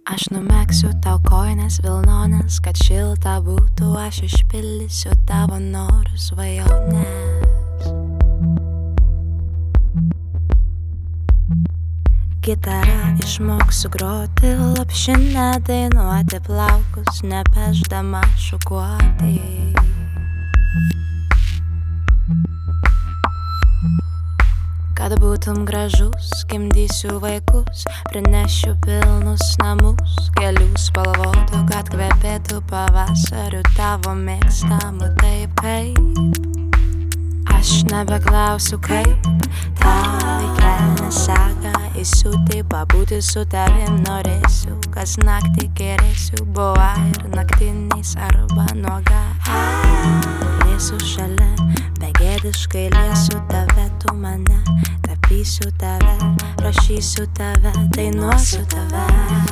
Aš numegsiu tau kojines vilnones, kad šilta būtų, aš išpildysiu tavo norus, svajones. Gitara išmoksiu groti, lopšinę dainuoti, plaukus nepešdama šukuoti. Kad būtum gražus, gimdysiu vaikus, prinešiu pilnus namus, gėlių spalvotų, kad kvepėtų pavasariu tavo mėgstamų taip kaip. Aš nebeklausiu kaip, tau į kelnes seka, įsiūti pabūti su tavim norėsiu, kas naktį gerėsiu, boa ir naktiniais arba nuoga. Gulėsiu šalia, begėdiškai liesiu tave, tu mane, tapysiu tave, rašysiu tave, dainuosiu tave.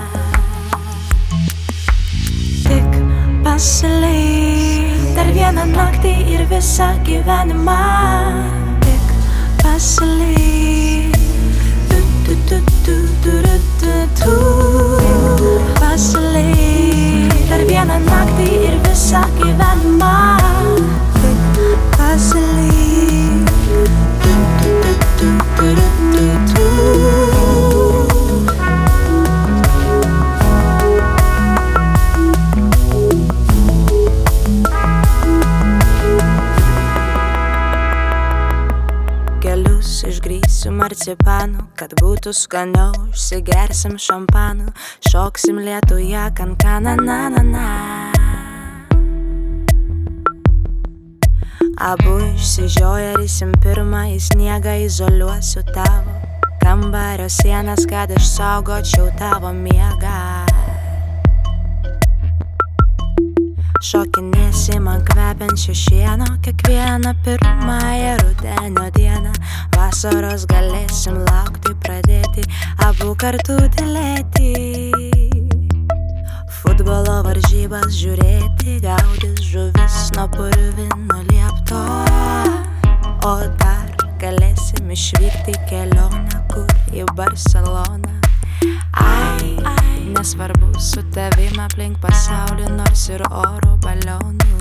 Tik pasilik dar vieną naktį ir visą gyvenimą. Tik pasilik, pasilik dar vieną naktį ir visą gyvenimą. Tik pasilik. Kelius išgrįsiu marcipanų, kad būtų skaniau, išsigersim šampanų, šoksim lietuje kankaną, na. Abu išsižiojarysim pirmą į sniegą, izoliuosiu tavo kambario sienas, kad išsaugočiau tavo miegą. Šokinėsim ant kvepiančio šieno kiekvieną pirmąją rudenio dieną. Vasaros galėsim laukti, pradėti abu kartu tylėti. Futbolo varžybas žiūrėti, gaudys žuvis nuo purvino liepto. O dar galėsim išvykti kelionę, kur į Barceloną. Ai, nesvarbu su tavim aplink pasaulį, nors ir oro balionų.